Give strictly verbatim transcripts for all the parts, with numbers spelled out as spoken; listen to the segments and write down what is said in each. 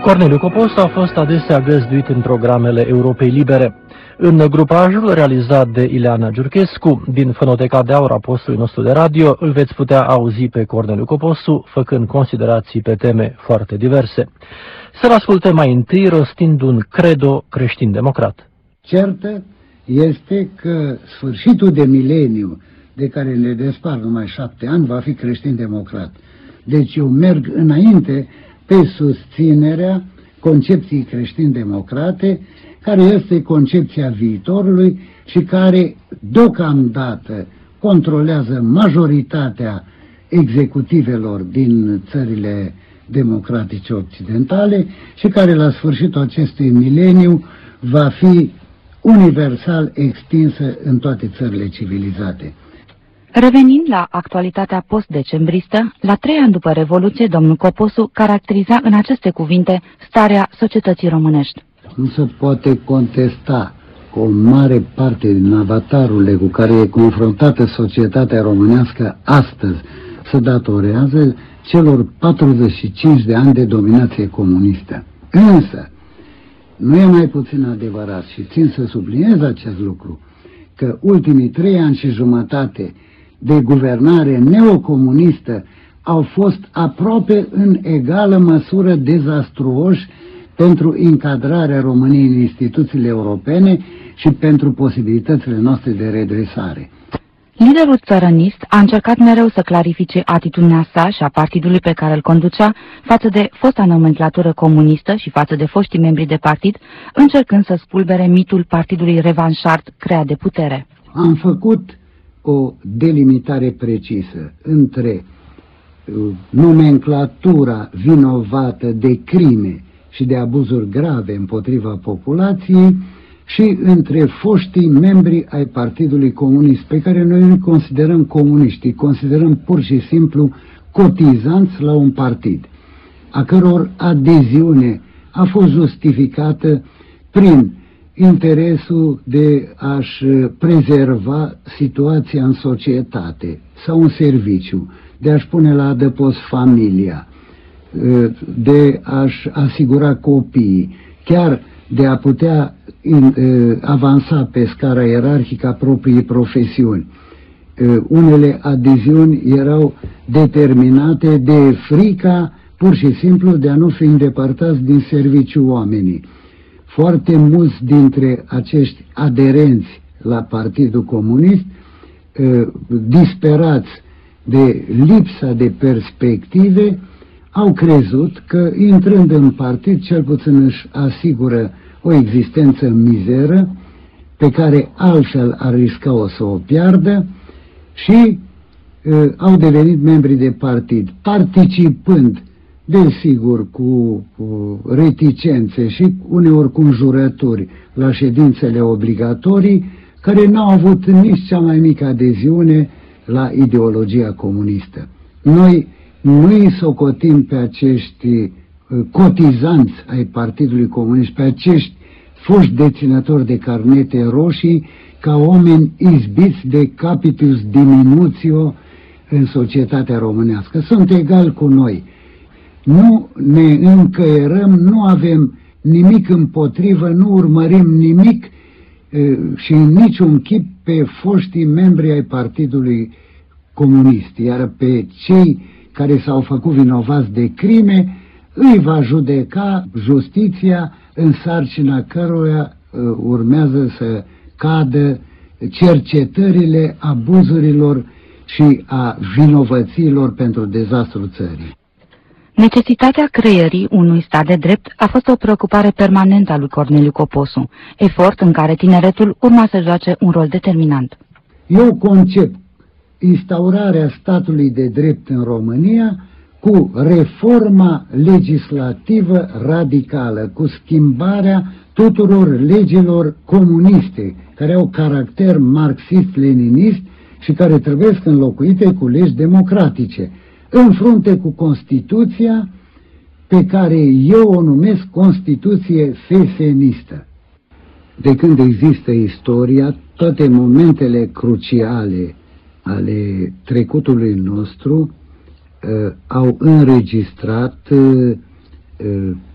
Corneliu Coposu a fost adesea găzduit în programele Europei Libere. În grupajul realizat de Ileana Giurchescu, din Fonoteca de Aur a postului nostru de radio, îl veți putea auzi pe Corneliu Coposu făcând considerații pe teme foarte diverse. Să-l ascultăm mai întâi rostind un credo creștin-democrat. Certă este că sfârșitul de mileniu, de care ne despart numai șapte ani, va fi creștin-democrat. Deci eu merg înainte pe susținerea concepției creștin-democrate, care este concepția viitorului și care deocamdată controlează majoritatea executivelor din țările democratice occidentale și care la sfârșitul acestui mileniu va fi universal extinsă în toate țările civilizate. Revenind la actualitatea post-decembristă, la trei ani după Revoluție, domnul Coposu caracteriza în aceste cuvinte starea societății românești. Nu se poate contesta că o mare parte din avatarurile cu care e confruntată societatea românească astăzi se datorează celor patruzeci și cinci de ani de dominație comunistă. Însă, nu e mai puțin adevărat și țin să subliniez acest lucru, că ultimii trei ani și jumătate de guvernare neocomunistă au fost aproape în egală măsură dezastruoși pentru încadrarea României în instituțiile europene și pentru posibilitățile noastre de redresare. Liderul țărănist a încercat mereu să clarifice atitudinea sa și a partidului pe care îl conducea față de fosta nomenclatură comunistă și față de foștii membri de partid, încercând să spulbere mitul partidului revanșard creat de putere. Am făcut o delimitare precisă între nomenclatura vinovată de crime și de abuzuri grave împotriva populației și între foștii membri ai Partidului Comunist, pe care noi nu considerăm comuniști, îi considerăm pur și simplu cotizanți la un partid, a căror adeziune a fost justificată prin interesul de a-și prezerva situația în societate sau în serviciu, de a-și pune la adăpost familia, de a-și asigura copiii, chiar de a putea avansa pe scara ierarhică a propriei profesiuni. Unele adeziuni erau determinate de frica pur și simplu de a nu fi îndepărtați din serviciu oamenii. Foarte mulți dintre acești aderenți la Partidul Comunist, disperați de lipsa de perspective, au crezut că, intrând în partid, cel puțin își asigură o existență mizeră, pe care altfel ar risca-o să o piardă, și uh, au devenit membri de partid, participând, desigur, cu, cu reticențe și uneori cu înjurături la ședințele obligatorii, care n-au avut nici cea mai mică adeziune la ideologia comunistă. Noi nu îi socotim pe acești cotizanți ai Partidului Comunist, pe acești foști deținători de carnete roșii, ca oameni izbiți de capitus diminutio în societatea românească. Sunt egali cu noi. Nu ne încăierăm, nu avem nimic împotrivă, nu urmărim nimic și în niciun chip pe foștii membri ai Partidului Comunist, iar pe cei care s-au făcut vinovați de crime îi va judeca justiția, în sarcina căruia uh, urmează să cadă cercetările abuzurilor și a vinovățiilor pentru dezastrul țării. Necesitatea creierii unui stat de drept a fost o preocupare permanentă a lui Corneliu Coposu, efort în care tineretul urma să joace un rol determinant. Eu concep instaurarea statului de drept în România cu reforma legislativă radicală, cu schimbarea tuturor legilor comuniste, care au caracter marxist-leninist și care trebuie înlocuite cu legi democratice, în frunte cu Constituția, pe care eu o numesc Constituție fesenistă. De când există istoria, toate momentele cruciale ale trecutului nostru uh, au înregistrat uh,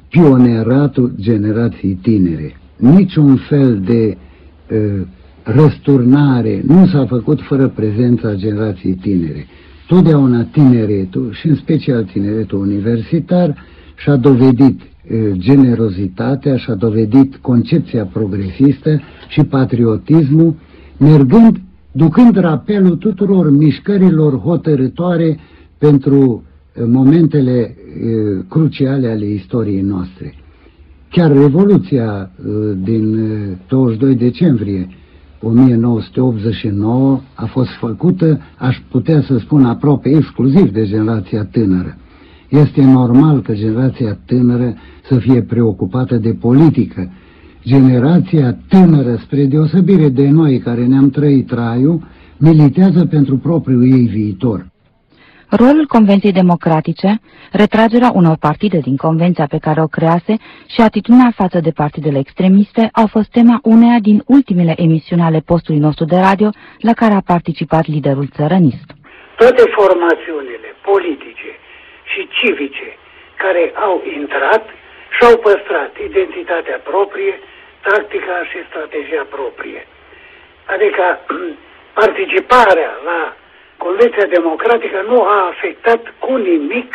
pioneratul generației tinere. Niciun fel de uh, răsturnare nu s-a făcut fără prezența generației tinere. Totdeauna tineretul, și în special tineretul universitar, și-a dovedit uh, generozitatea, și-a dovedit concepția progresistă și patriotismul, mergând, ducând rapelul tuturor mișcărilor hotărâtoare pentru uh, momentele uh, cruciale ale istoriei noastre. Chiar Revoluția uh, din uh, douăzeci și doi decembrie o mie nouă sute optzeci și nouă a fost făcută, aș putea să spun, aproape exclusiv de generația tânără. Este normal că generația tânără să fie preocupată de politică. Generația tânără, spre deosebire de noi care ne-am trăit traiul, militează pentru propriul ei viitor. Rolul Convenției Democratice, retragerea unor partide din convenția pe care o crease și atitudinea față de partidele extremiste au fost tema uneia din ultimele emisiuni ale postului nostru de radio la care a participat liderul țărănist. Toate formațiunile politice și civice care au intrat și-au păstrat identitatea proprie, tactica și strategia proprie. Adică participarea la Convenția Democratică nu a afectat cu nimic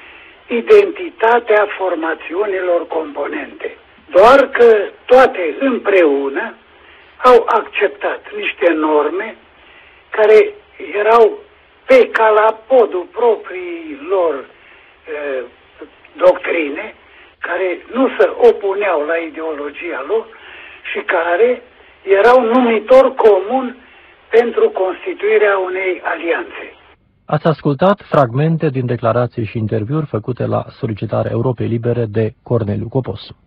identitatea formațiunilor componente. Doar că toate împreună au acceptat niște norme care erau pe calapodul propriilor eh, doctrine, care nu se opuneau la ideologia lor și care erau numitor comun pentru constituirea unei alianțe. Ați ascultat fragmente din declarații și interviuri făcute la solicitarea Europei Libere de Corneliu Coposu.